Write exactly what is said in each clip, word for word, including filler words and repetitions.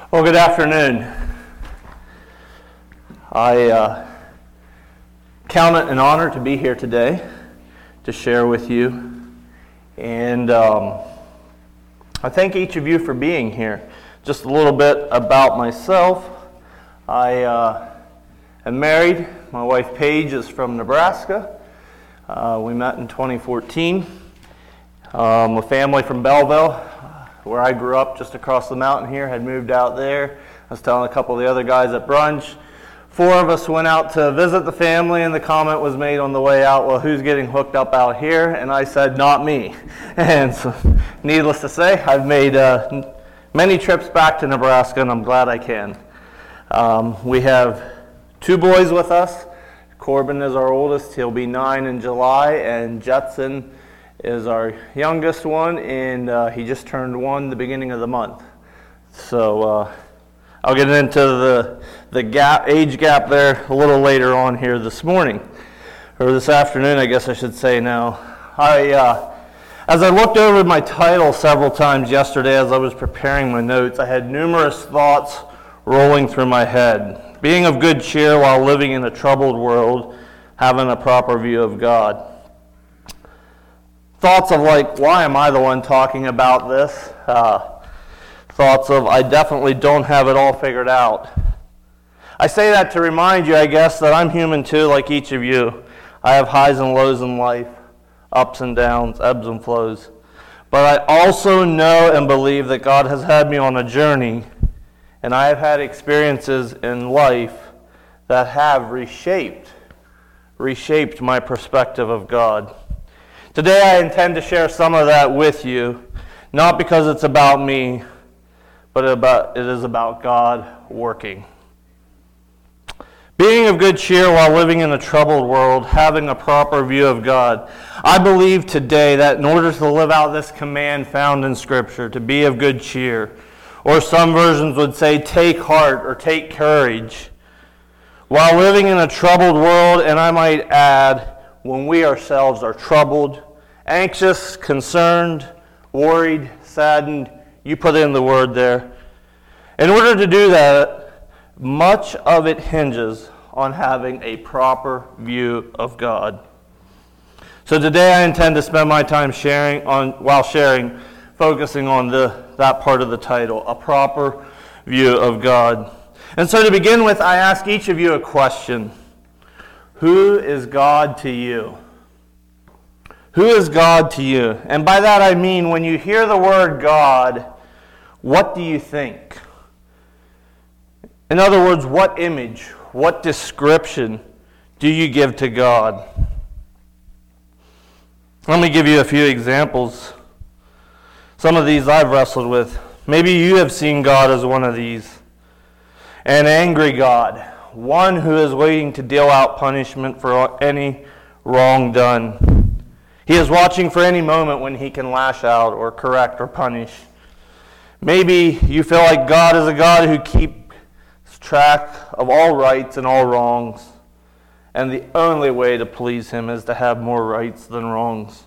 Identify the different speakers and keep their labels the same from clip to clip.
Speaker 1: Well, good afternoon. I uh, count it an honor to be here today to share with you. And um, I thank each of you for being here. Just a little bit about myself. I uh, am married. My wife Paige is from Nebraska. Uh, we met in twenty fourteen. Um, a family from Belleville, where I grew up just across the mountain here, had moved out there. I was telling a couple of the other guys at brunch. Four of us went out to visit the family, and the comment was made on the way out, well, who's getting hooked up out here? And I said, not me. And so, needless to say, I've made uh, many trips back to Nebraska, and I'm glad I can. Um, we have two boys with us. Corbin is our oldest. He'll be nine in July, and Jetson is our youngest one, and uh, he just turned one the beginning of the month. So uh, I'll get into the the gap age gap there a little later on here this morning, or this afternoon, I guess I should say now. I uh, as I looked over my title several times yesterday as I was preparing my notes, I had numerous thoughts rolling through my head. Being of good cheer while living in a troubled world, having a proper view of God. Thoughts of like, why am I the one talking about this? Uh, thoughts of, I definitely don't have it all figured out. I say that to remind you, I guess, that I'm human too, like each of you. I have highs and lows in life, ups and downs, ebbs and flows. But I also know and believe that God has had me on a journey, and I have had experiences in life that have reshaped, reshaped my perspective of God. Today I intend to share some of that with you, not because it's about me, but about, it is about God working. Being of good cheer while living in a troubled world, having a proper view of God. I believe today that in order to live out this command found in Scripture, to be of good cheer, or some versions would say take heart or take courage, while living in a troubled world, and I might add, when we ourselves are troubled, anxious, concerned, worried, saddened, you put in the word there. In order to do that, much of it hinges on having a proper view of God. So today I intend to spend my time sharing on, while sharing, focusing on the that part of the title, a proper view of God. And so to begin with, I ask each of you a question. Who is God to you? Who is God to you? And by that I mean, when you hear the word God, what do you think? In other words, what image, what description do you give to God? Let me give you a few examples. Some of these I've wrestled with. Maybe you have seen God as one of these. An angry God, one who is waiting to deal out punishment for any wrong done. He is watching for any moment when he can lash out or correct or punish. Maybe you feel like God is a God who keeps track of all rights and all wrongs, and the only way to please him is to have more rights than wrongs.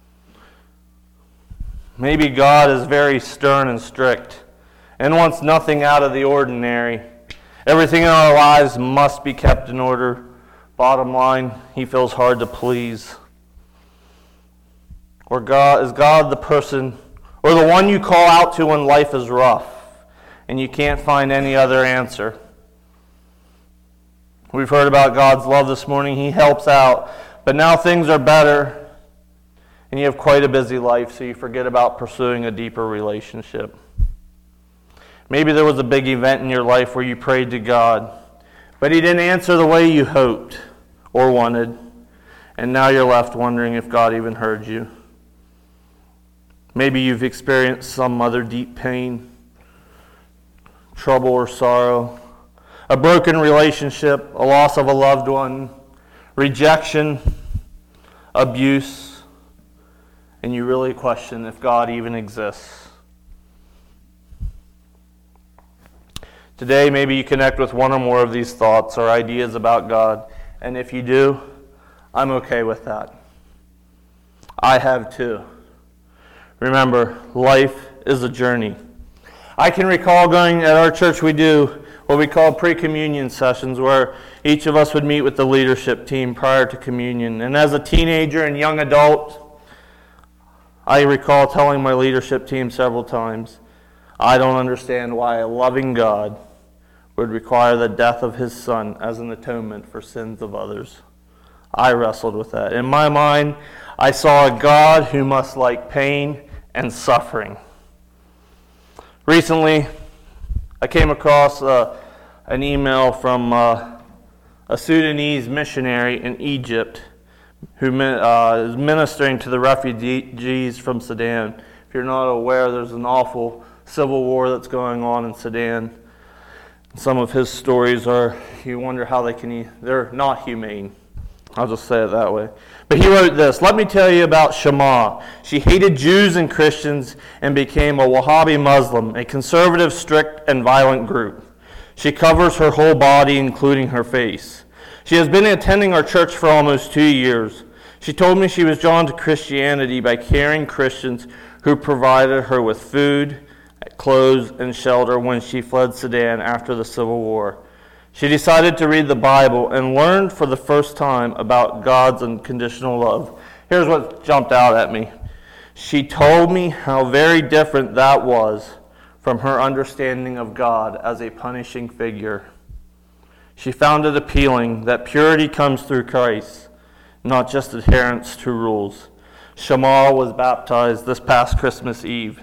Speaker 1: Maybe God is very stern and strict and wants nothing out of the ordinary. Everything in our lives must be kept in order. Bottom line, he feels hard to please. Or God is God the person, or the one you call out to when life is rough and you can't find any other answer. We've heard about God's love this morning. He helps out, but now things are better and you have quite a busy life, so you forget about pursuing a deeper relationship. Maybe there was a big event in your life where you prayed to God, but he didn't answer the way you hoped or wanted, and now you're left wondering if God even heard you. Maybe you've experienced some other deep pain, trouble or sorrow, a broken relationship, a loss of a loved one, rejection, abuse, and you really question if God even exists. Today, maybe you connect with one or more of these thoughts or ideas about God, and if you do, I'm okay with that. I have too. Remember, life is a journey. I can recall going at our church, we do what we call pre-communion sessions, where each of us would meet with the leadership team prior to communion. And as a teenager and young adult, I recall telling my leadership team several times, I don't understand why a loving God would require the death of his son as an atonement for sins of others. I wrestled with that. In my mind, I saw a God who must like pain and suffering. Recently, I came across uh, an email from uh, a Sudanese missionary in Egypt who uh, is ministering to the refugees from Sudan. If you're not aware, there's an awful civil war that's going on in Sudan. Some of his stories are, you wonder how they can, they're not humane. I'll just say it that way. But he wrote this, let me tell you about Shema. She hated Jews and Christians and became a Wahhabi Muslim, a conservative, strict, and violent group. She covers her whole body, including her face. She has been attending our church for almost two years. She told me she was drawn to Christianity by caring Christians who provided her with food, clothes, and shelter when she fled Sudan after the Civil War. She decided to read the Bible and learned for the first time about God's unconditional love. Here's what jumped out at me. She told me how very different that was from her understanding of God as a punishing figure. She found it appealing that purity comes through Christ, not just adherence to rules. Shema was baptized this past Christmas Eve.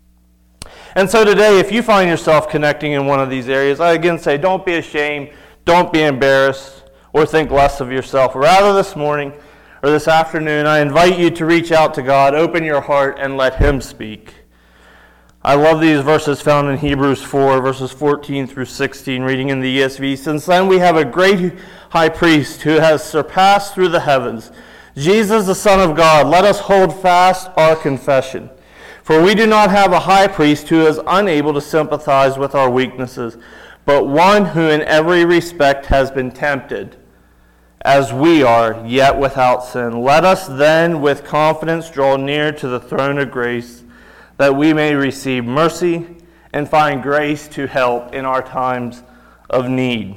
Speaker 1: And so today, if you find yourself connecting in one of these areas, I again say, don't be ashamed, don't be embarrassed, or think less of yourself. Rather, this morning or this afternoon, I invite you to reach out to God, open your heart, and let Him speak. I love these verses found in Hebrews four, verses fourteen through sixteen, reading in the E S V. Since then we have a great high priest who has surpassed through the heavens, Jesus the Son of God. Let us hold fast our confession. For we do not have a high priest who is unable to sympathize with our weaknesses, but one who in every respect has been tempted, as we are, yet without sin. Let us then with confidence draw near to the throne of grace, that we may receive mercy and find grace to help in our times of need.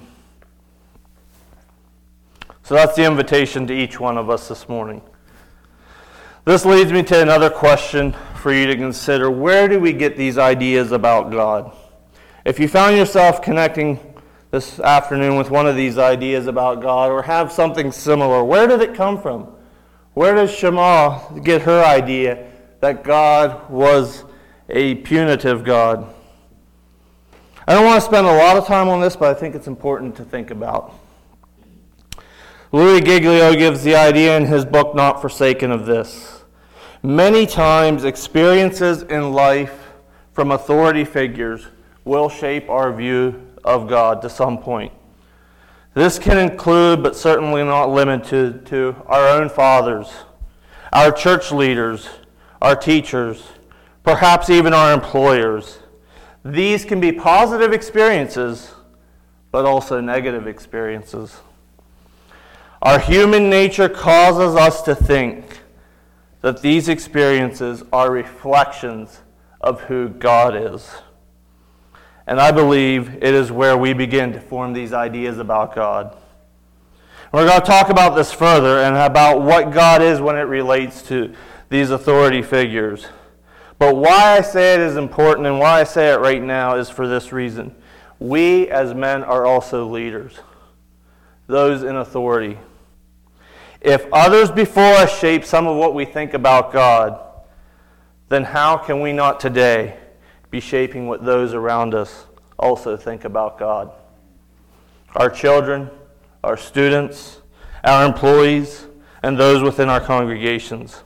Speaker 1: So that's the invitation to each one of us this morning. This leads me to another question for you to consider. Where do we get these ideas about God? If you found yourself connecting this afternoon with one of these ideas about God, or have something similar, where did it come from? Where does Shema get her idea that God was a punitive God? I don't want to spend a lot of time on this, but I think it's important to think about. Louis Giglio gives the idea in his book, Not Forsaken, of this. Many times, experiences in life from authority figures will shape our view of God to some point. This can include, but certainly not limited to, our own fathers, our church leaders, our teachers, perhaps even our employers. These can be positive experiences, but also negative experiences. Our human nature causes us to think that these experiences are reflections of who God is. And I believe it is where we begin to form these ideas about God. We're going to talk about this further and about what God is when it relates to these authority figures. But why I say it is important and why I say it right now is for this reason. We as men are also leaders, those in authority. If others before us shape some of what we think about God, then how can we not today be shaping what those around us also think about God? Our children, our students, our employees, and those within our congregations.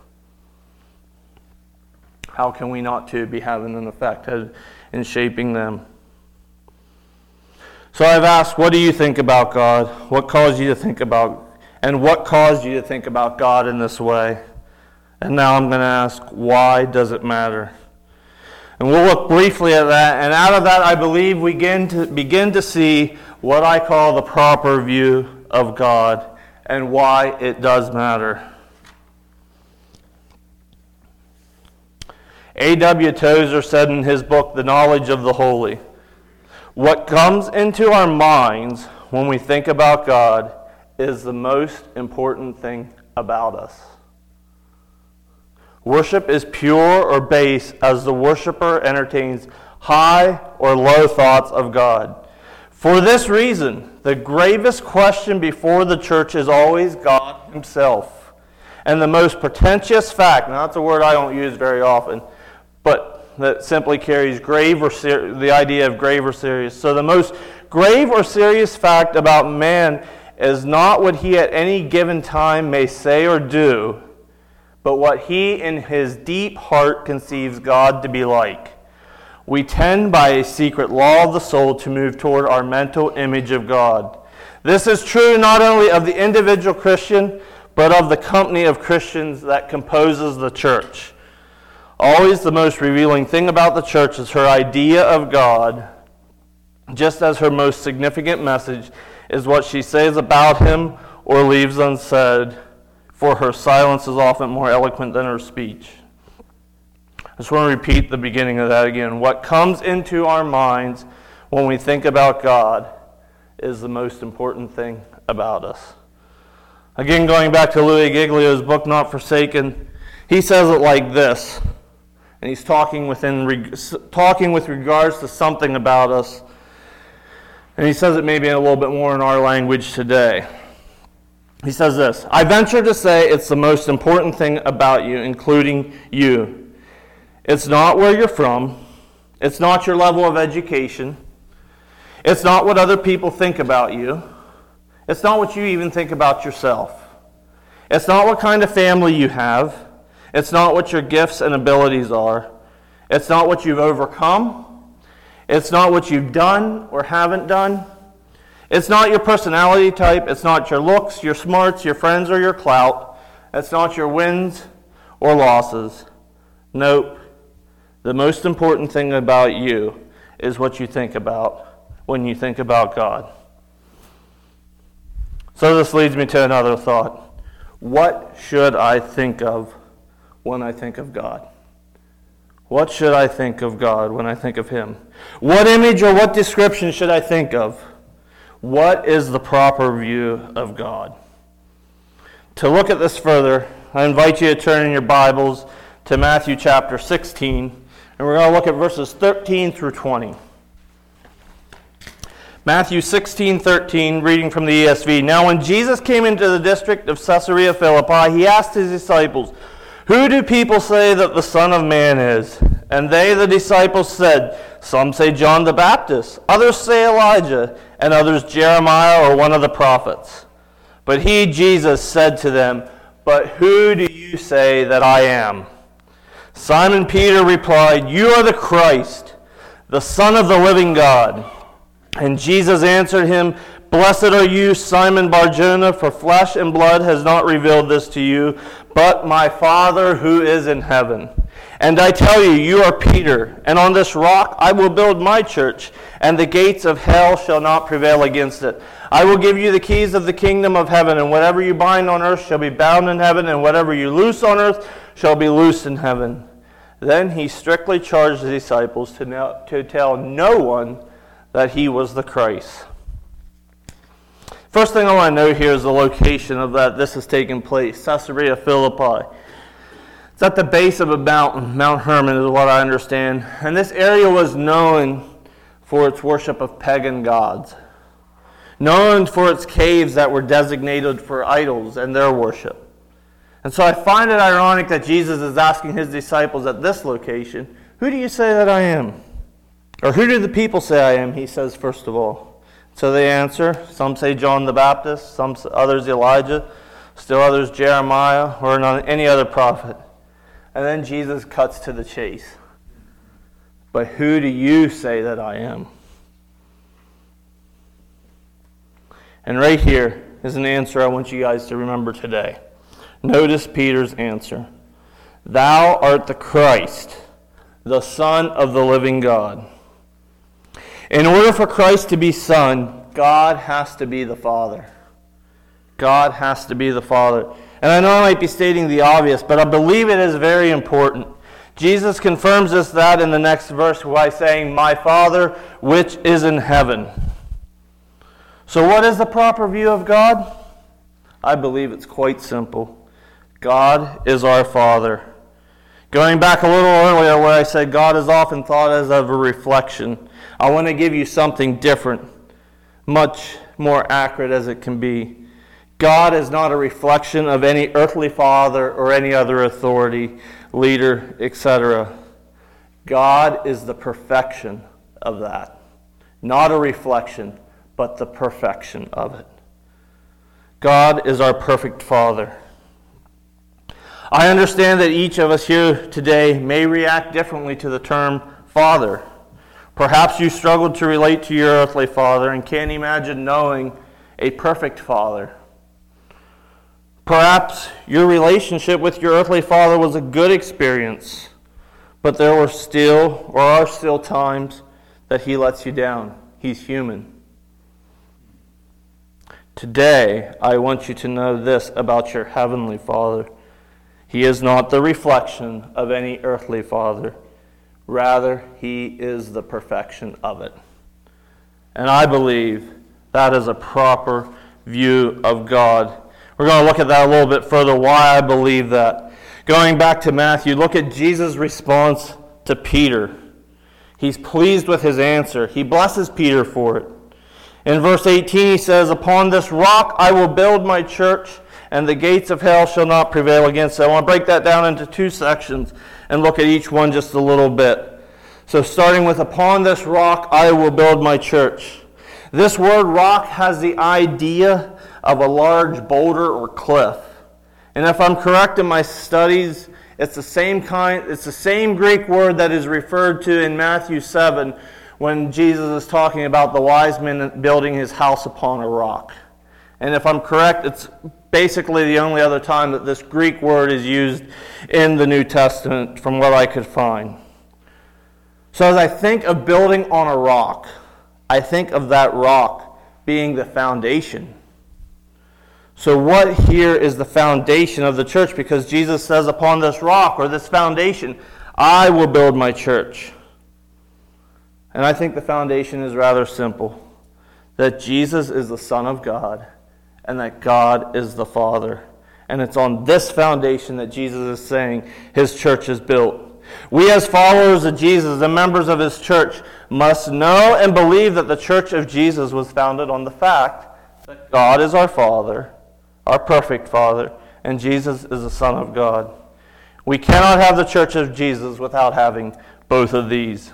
Speaker 1: How can we not too be having an effect in shaping them? So I've asked, what do you think about God? What caused you to think about And what caused you to think about God in this way? And now I'm going to ask, why does it matter? And we'll look briefly at that. And out of that, I believe we begin to, begin to see what I call the proper view of God and why it does matter. A W Tozer said in his book, The Knowledge of the Holy, "What comes into our minds when we think about God is the most important thing about us." Worship is pure or base as the worshiper entertains high or low thoughts of God. For this reason, the gravest question before the church is always God himself. And the most pretentious fact, now that's a word I don't use very often, but that simply carries grave or ser- the idea of grave or serious. So the most grave or serious fact about man is not what he at any given time may say or do, but what he in his deep heart conceives God to be like. We tend by a secret law of the soul to move toward our mental image of God. This is true not only of the individual Christian, but of the company of Christians that composes the church. Always the most revealing thing about the church is her idea of God, just as her most significant message is what she says about him or leaves unsaid, for her silence is often more eloquent than her speech. I just want to repeat the beginning of that again. What comes into our minds when we think about God is the most important thing about us. Again, going back to Louis Giglio's book, Not Forsaken, he says it like this, and he's talking within talking with regards to something about us, and he says it maybe a little bit more in our language today. He says this: "I venture to say it's the most important thing about you, including you. It's not where you're from. It's not your level of education. It's not what other people think about you. It's not what you even think about yourself. It's not what kind of family you have. It's not what your gifts and abilities are. It's not what you've overcome. It's not what you've done or haven't done. It's not your personality type. It's not your looks, your smarts, your friends, or your clout. It's not your wins or losses. Nope. The most important thing about you is what you think about when you think about God." So this leads me to another thought. What should I think of when I think of God? What should I think of God when I think of him? What image or what description should I think of? What is the proper view of God? To look at this further, I invite you to turn in your Bibles to Matthew chapter sixteen, and we're going to look at verses thirteen through twenty. Matthew sixteen thirteen, reading from the E S V. "Now when Jesus came into the district of Caesarea Philippi, he asked his disciples, 'Who do people say that the Son of Man is?' And they, the disciples, said, 'Some say John the Baptist, others say Elijah, and others Jeremiah or one of the prophets.' But he, Jesus, said to them, 'But who do you say that I am?' Simon Peter replied, 'You are the Christ, the Son of the living God.' And Jesus answered him, 'Blessed are you, Simon Bar-Jonah, for flesh and blood has not revealed this to you, but my Father who is in heaven. And I tell you, you are Peter, and on this rock I will build my church, and the gates of hell shall not prevail against it. I will give you the keys of the kingdom of heaven, and whatever you bind on earth shall be bound in heaven, and whatever you loose on earth shall be loosed in heaven.' Then he strictly charged the disciples to, know, to tell no one that he was the Christ." First thing I want to note here is the location of that this has taken place, Caesarea Philippi. It's at the base of a mountain, Mount Hermon is what I understand, and this area was known for its worship of pagan gods, known for its caves that were designated for idols and their worship. And so I find it ironic that Jesus is asking his disciples at this location, "Who do you say that I am?" Or who do the people say I am, he says first of all. So they answer, some say John the Baptist, some others Elijah, still others Jeremiah, or any other prophet. And then Jesus cuts to the chase. "But who do you say that I am?" And right here is an answer I want you guys to remember today. Notice Peter's answer. "Thou art the Christ, the Son of the living God." In order for Christ to be Son, God has to be the Father. God has to be the Father. And I know I might be stating the obvious, but I believe it is very important. Jesus confirms us that in the next verse by saying, "My Father, which is in heaven." So what is the proper view of God? I believe it's quite simple. God is our Father. Going back a little earlier where I said God is often thought as of a reflection, I want to give you something different, much more accurate as it can be. God is not a reflection of any earthly father or any other authority, leader, et cetera. God is the perfection of that. Not a reflection, but the perfection of it. God is our perfect Father. I understand that each of us here today may react differently to the term Father. Perhaps you struggled to relate to your earthly father and can't imagine knowing a perfect father. Perhaps your relationship with your earthly father was a good experience, but there were still, or are still, times that he lets you down. He's human. Today, I want you to know this about your heavenly Father. He is not the reflection of any earthly father. Rather, he is the perfection of it. And I believe that is a proper view of God. We're going to look at that a little bit further, why I believe that. Going back to Matthew, look at Jesus' response to Peter. He's pleased with his answer. He blesses Peter for it. In verse eighteen, he says, "Upon this rock I will build my church, and the gates of hell shall not prevail against it." I want to break that down into two sections and look at each one just a little bit. So starting with, "Upon this rock I will build my church." This word rock has the idea of a large boulder or cliff. And if I'm correct in my studies, it's the same kind, it's the same Greek word that is referred to in Matthew seven when Jesus is talking about the wise man building his house upon a rock. And if I'm correct, it's basically the only other time that this Greek word is used in the New Testament from what I could find. So as I think of building on a rock, I think of that rock being the foundation. So what here is the foundation of the church? Because Jesus says, "Upon this rock," or this foundation, "I will build my church." And I think the foundation is rather simple. That Jesus is the Son of God, and that God is the Father. And it's on this foundation that Jesus is saying his church is built. We as followers of Jesus and members of his church must know and believe that the church of Jesus was founded on the fact that God is our Father, our perfect Father, and Jesus is the Son of God. We cannot have the church of Jesus without having both of these.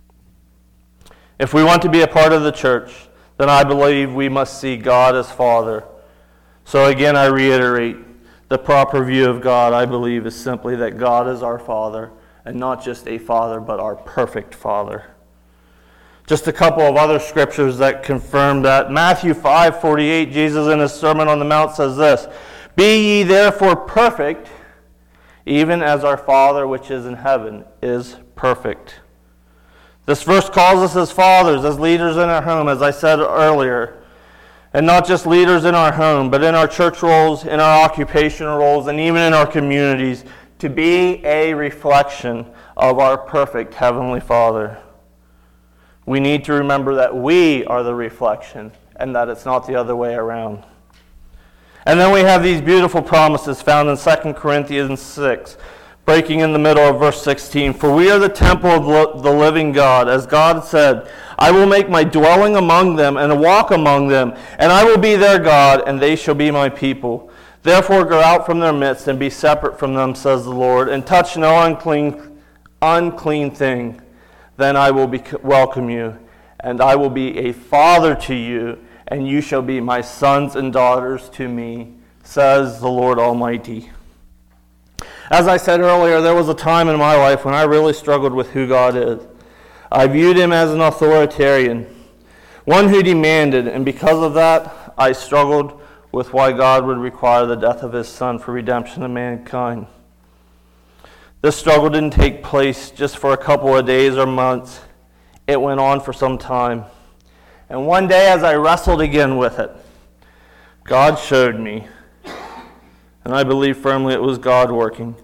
Speaker 1: If we want to be a part of the church, then I believe we must see God as Father. So again, I reiterate, the proper view of God, I believe, is simply that God is our Father, and not just a Father, but our perfect Father. Just a couple of other scriptures that confirm that. Matthew five forty-eight, Jesus in his Sermon on the Mount says this, "Be ye therefore perfect, even as our Father which is in heaven is perfect." This verse calls us as fathers, as leaders in our home, as I said earlier. And not just leaders in our home, but in our church roles, in our occupational roles, and even in our communities, to be a reflection of our perfect Heavenly Father. We need to remember that we are the reflection, and that it's not the other way around. And then we have these beautiful promises found in Second Corinthians six, breaking in the middle of verse sixteen. "For we are the temple of the living God. As God said, I will make my dwelling among them and walk among them, and I will be their God, and they shall be my people. Therefore go out from their midst and be separate from them, says the Lord, and touch no unclean, unclean thing. Then I will be, welcome you, and I will be a father to you, and you shall be my sons and daughters to me, says the Lord Almighty." As I said earlier, there was a time in my life when I really struggled with who God is. I viewed him as an authoritarian, one who demanded, and because of that, I struggled with why God would require the death of his Son for redemption of mankind. This struggle didn't take place just for a couple of days or months. It went on for some time. And one day as I wrestled again with it, God showed me, and I believe firmly it was God working,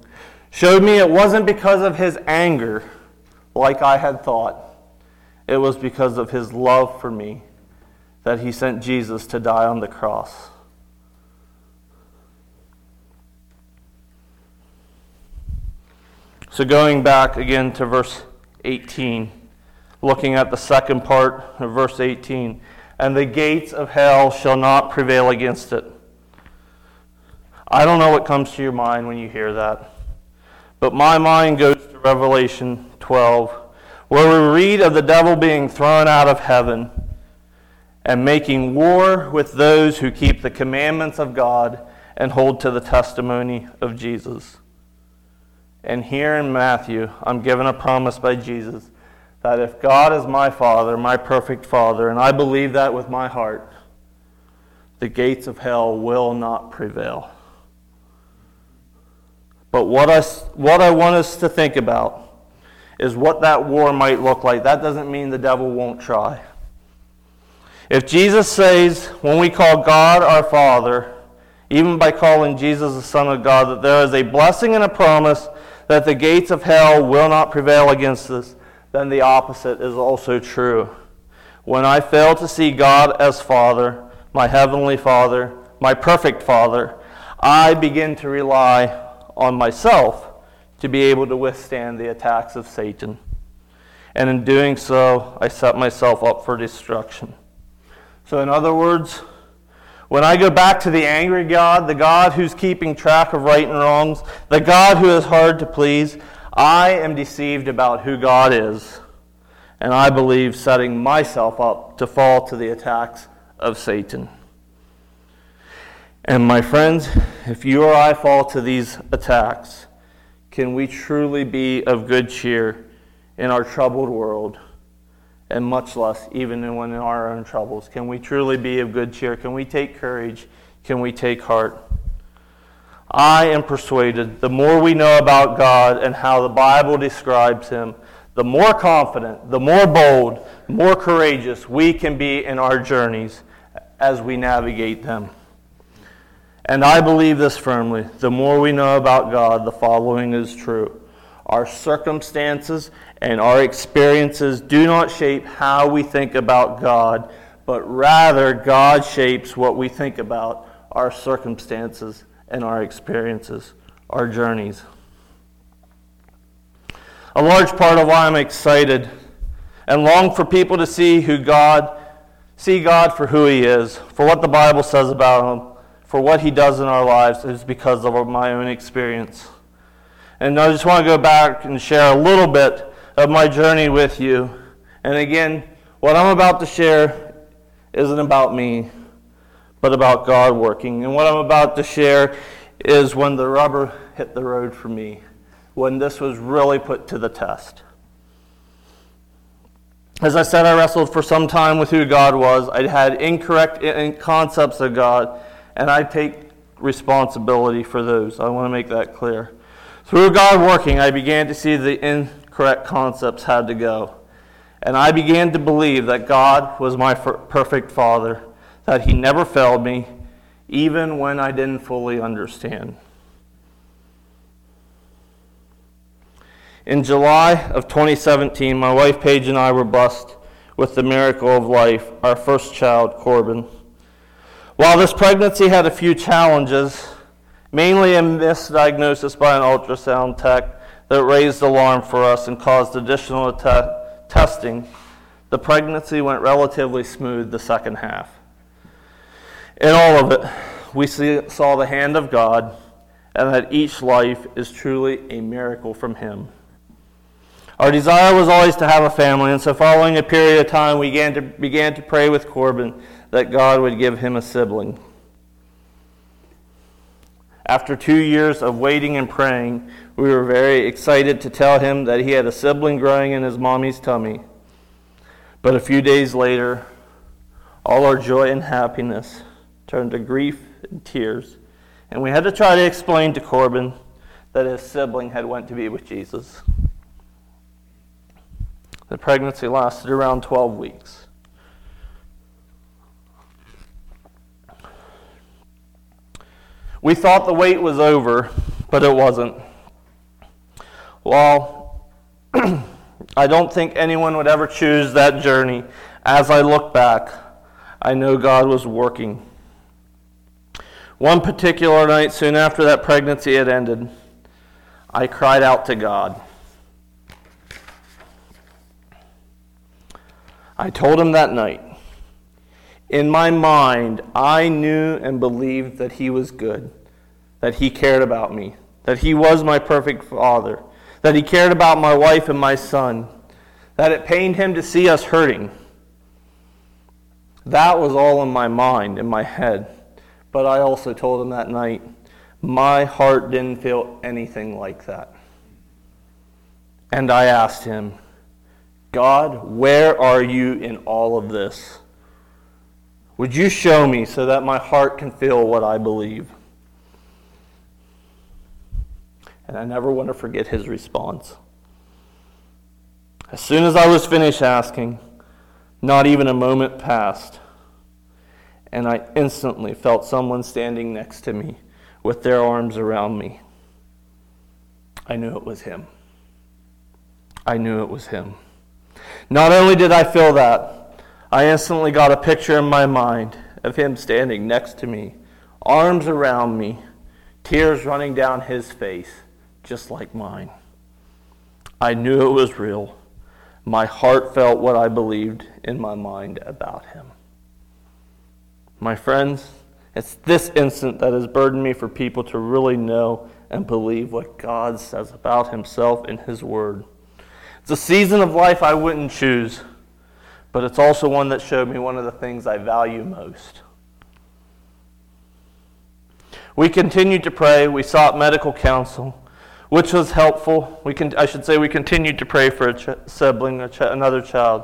Speaker 1: showed me it wasn't because of his anger, like I had thought. It was because of his love for me that he sent Jesus to die on the cross. So going back again to verse eighteen, looking at the second part of verse eighteen, and the gates of hell shall not prevail against it. I don't know what comes to your mind when you hear that, but my mind goes to Revelation twelve, where we read of the devil being thrown out of heaven and making war with those who keep the commandments of God and hold to the testimony of Jesus. And here in Matthew, I'm given a promise by Jesus that if God is my Father, my perfect Father, and I believe that with my heart, the gates of hell will not prevail. But what I, what I want us to think about is what that war might look like. That doesn't mean the devil won't try. If Jesus says, when we call God our Father, even by calling Jesus the Son of God, that there is a blessing and a promise that the gates of hell will not prevail against us, then the opposite is also true. When I fail to see God as Father, my heavenly Father, my perfect Father, I begin to rely on myself to be able to withstand the attacks of Satan. And in doing so, I set myself up for destruction. So in other words, when I go back to the angry God, the God who's keeping track of right and wrongs, the God who is hard to please, I am deceived about who God is. And I believe setting myself up to fall to the attacks of Satan. And my friends, if you or I fall to these attacks, can we truly be of good cheer in our troubled world? And much less even when in our own troubles. Can we truly be of good cheer? Can we take courage? Can we take heart? I am persuaded the more we know about God and how the Bible describes him, the more confident, the more bold, the more courageous we can be in our journeys as we navigate them. And I believe this firmly. The more we know about God, the following is true. Our circumstances and our experiences do not shape how we think about God, but rather God shapes what we think about our circumstances and our experiences, our journeys. A large part of why I'm excited and long for people to see who God, see God for who he is, for what the Bible says about him, for what he does in our lives, is because of my own experience. And I just want to go back and share a little bit of my journey with you. And again, what I'm about to share isn't about me, but about God working. And what I'm about to share is when the rubber hit the road for me, when this was really put to the test. As I said, I wrestled for some time with who God was. I had incorrect concepts of God, and I take responsibility for those. I want to make that clear. Through God working, I began to see the incorrect concepts had to go. And I began to believe that God was my perfect Father, that he never failed me, even when I didn't fully understand. In July of twenty seventeen, my wife Paige and I were blessed with the miracle of life, our first child, Corbin. While this pregnancy had a few challenges, mainly a misdiagnosis by an ultrasound tech that raised alarm for us and caused additional te- testing, the pregnancy went relatively smooth the second half. In all of it, we see, saw the hand of God, and that each life is truly a miracle from him. Our desire was always to have a family, and so following a period of time, we began to, began to pray with Corbin that God would give him a sibling. After two years of waiting and praying, we were very excited to tell him that he had a sibling growing in his mommy's tummy. But a few days later, all our joy and happiness turned to grief and tears, and we had to try to explain to Corbin that his sibling had went to be with Jesus. The pregnancy lasted around twelve weeks. We thought the wait was over, but it wasn't. While I don't think anyone would ever choose that journey, as I look back, I know God was working. One particular night, soon after that pregnancy had ended, I cried out to God. I told him that night. In my mind, I knew and believed that he was good, that he cared about me, that he was my perfect father, that he cared about my wife and my son, that it pained him to see us hurting. That was all in my mind, in my head. But I also told him that night, my heart didn't feel anything like that. And I asked him, God, where are you in all of this? Would you show me so that my heart can feel what I believe? And I never want to forget his response. As soon as I was finished asking, not even a moment passed, and I instantly felt someone standing next to me with their arms around me. I knew it was him. I knew it was him. Not only did I feel that, I instantly got a picture in my mind of him standing next to me, arms around me, tears running down his face, just like mine. I knew it was real. My heart felt what I believed in my mind about him. My friends, it's this instant that has burdened me for people to really know and believe what God says about himself in his word. It's a season of life I wouldn't choose, but it's also one that showed me one of the things I value most. We continued to pray. We sought medical counsel, which was helpful. We can, I should say we continued to pray for a ch- sibling, a ch- another child.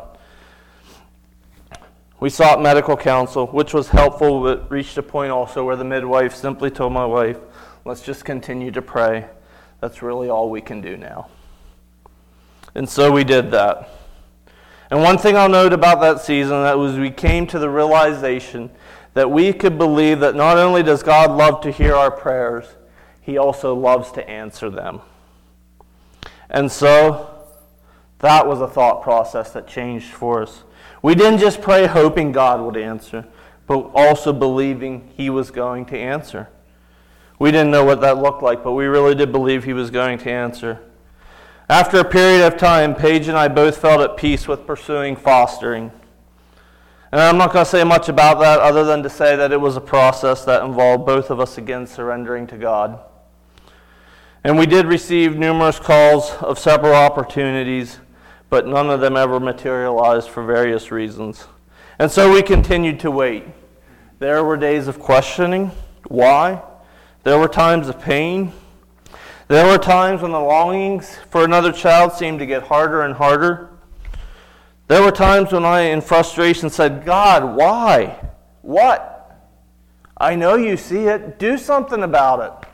Speaker 1: We sought medical counsel, which was helpful, but reached a point also where the midwife simply told my wife, let's just continue to pray. That's really all we can do now. And so we did that. And one thing I'll note about that season, that was we came to the realization that we could believe that not only does God love to hear our prayers, he also loves to answer them. And so that was a thought process that changed for us. We didn't just pray hoping God would answer, but also believing he was going to answer. We didn't know what that looked like, but we really did believe he was going to answer. After a period of time, Paige and I both felt at peace with pursuing fostering. And I'm not going to say much about that other than to say that it was a process that involved both of us again surrendering to God. And we did receive numerous calls of several opportunities, but none of them ever materialized for various reasons. And so we continued to wait. There were days of questioning. Why? There were times of pain. There were times when the longings for another child seemed to get harder and harder. There were times when I, in frustration, said, God, why? What? I know you see it. Do something about it.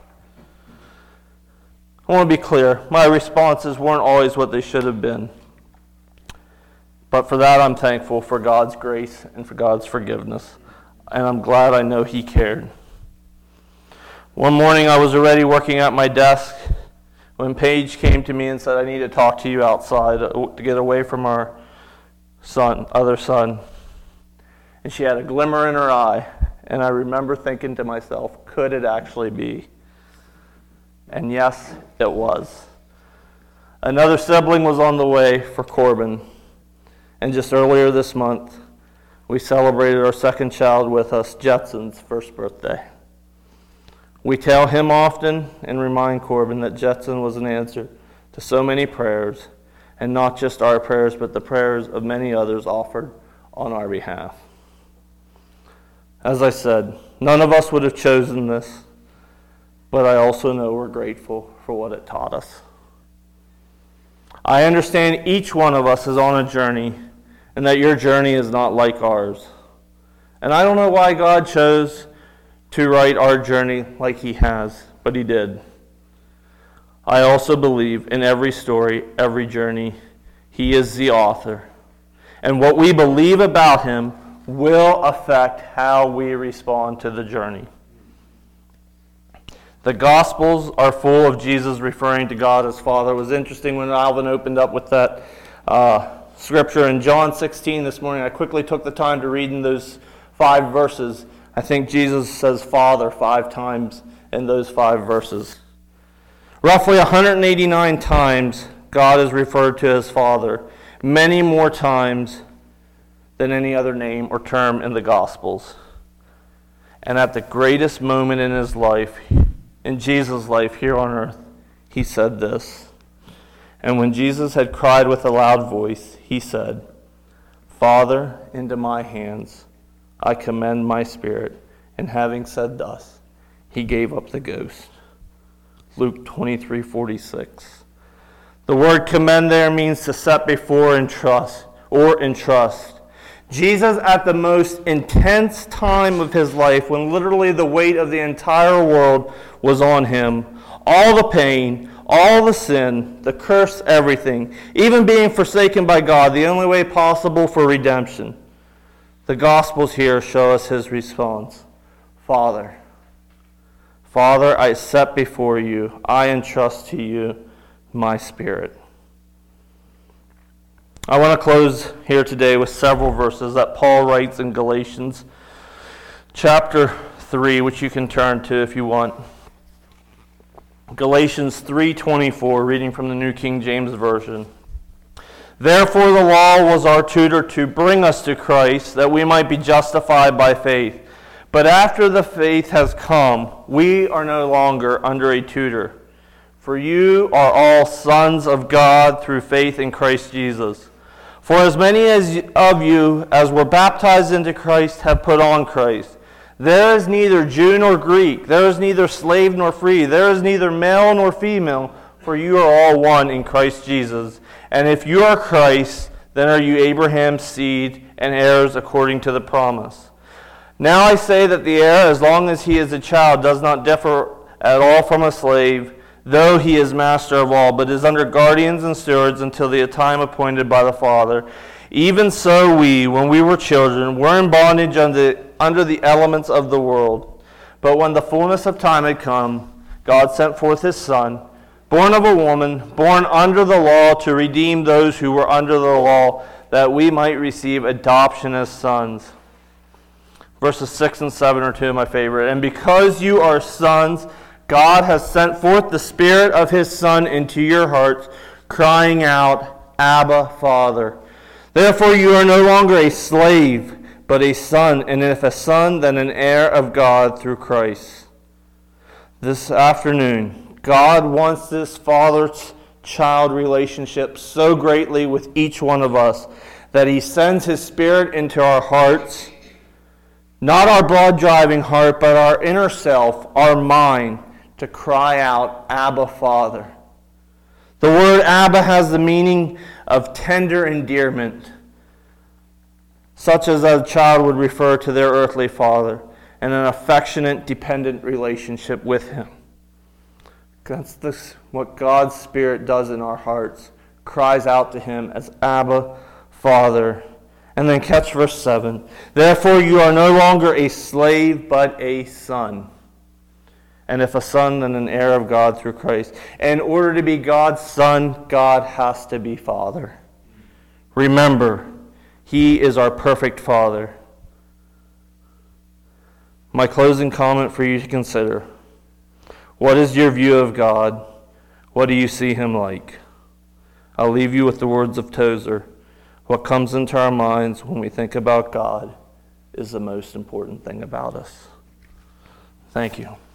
Speaker 1: I want to be clear. My responses weren't always what they should have been. But for that, I'm thankful for God's grace and for God's forgiveness. And I'm glad I know he cared. One morning, I was already working at my desk when Paige came to me and said, I need to talk to you outside to get away from our son, other son. And she had a glimmer in her eye. And I remember thinking to myself, could it actually be? And yes, it was. Another sibling was on the way for Corbin. And just earlier this month, we celebrated our second child with us, Jetson's first birthday. We tell him often and remind Corbin that Jetson was an answer to so many prayers, and not just our prayers, but the prayers of many others offered on our behalf. As I said, none of us would have chosen this, but I also know we're grateful for what it taught us. I understand each one of us is on a journey, and that your journey is not like ours. And I don't know why God chose to write our journey like he has, but he did. I also believe in every story, every journey, he is the author. And what we believe about him will affect how we respond to the journey. The Gospels are full of Jesus referring to God as Father. It was interesting when Alvin opened up with that uh, scripture in John sixteen this morning. I quickly took the time to read in those five verses. I think Jesus says Father five times in those five verses. Roughly one hundred eighty-nine times God is referred to as Father, many more times than any other name or term in the Gospels. And at the greatest moment in his life, in Jesus' life here on earth, he said this. And when Jesus had cried with a loud voice, he said, Father, into my hands I commend my spirit. And having said thus, he gave up the ghost. Luke twenty-three forty-six. The word commend there means to set before and trust, or entrust. Jesus, at the most intense time of his life, when literally the weight of the entire world was on him, all the pain, all the sin, the curse, everything, even being forsaken by God, the only way possible for redemption. The Gospels here show us his response. Father, Father, I set before you, I entrust to you my spirit. I want to close here today with several verses that Paul writes in Galatians chapter three, which you can turn to if you want. Galatians three twenty-four, reading from the New King James Version. Therefore the law was our tutor to bring us to Christ, that we might be justified by faith. But after the faith has come, we are no longer under a tutor. For you are all sons of God through faith in Christ Jesus. For as many as of you as were baptized into Christ have put on Christ. There is neither Jew nor Greek, there is neither slave nor free, there is neither male nor female, for you are all one in Christ Jesus. And if you are Christ, then are you Abraham's seed and heirs according to the promise. Now I say that the heir, as long as he is a child, does not differ at all from a slave, though he is master of all, but is under guardians and stewards until the time appointed by the Father. Even so we, when we were children, were in bondage under, under the elements of the world. But when the fullness of time had come, God sent forth his Son, born of a woman, born under the law, to redeem those who were under the law, that we might receive adoption as sons. Verses six and seven are two of my favorite. And because you are sons, God has sent forth the Spirit of his Son into your hearts, crying out, Abba, Father. Therefore you are no longer a slave, but a son, and if a son, then an heir of God through Christ. This afternoon, God wants this father-child relationship so greatly with each one of us that he sends his Spirit into our hearts, not our broad-driving heart, but our inner self, our mind, to cry out, Abba, Father. The word Abba has the meaning of tender endearment, such as a child would refer to their earthly father, and an affectionate, dependent relationship with him. That's this, what God's Spirit does in our hearts, cries out to him as Abba, Father. And then catch verse seven. Therefore you are no longer a slave, but a son. And if a son, then an heir of God through Christ. In order to be God's son, God has to be Father. Remember, he is our perfect Father. My closing comment for you to consider. What is your view of God? What do you see him like? I'll leave you with the words of Tozer. What comes into our minds when we think about God is the most important thing about us. Thank you.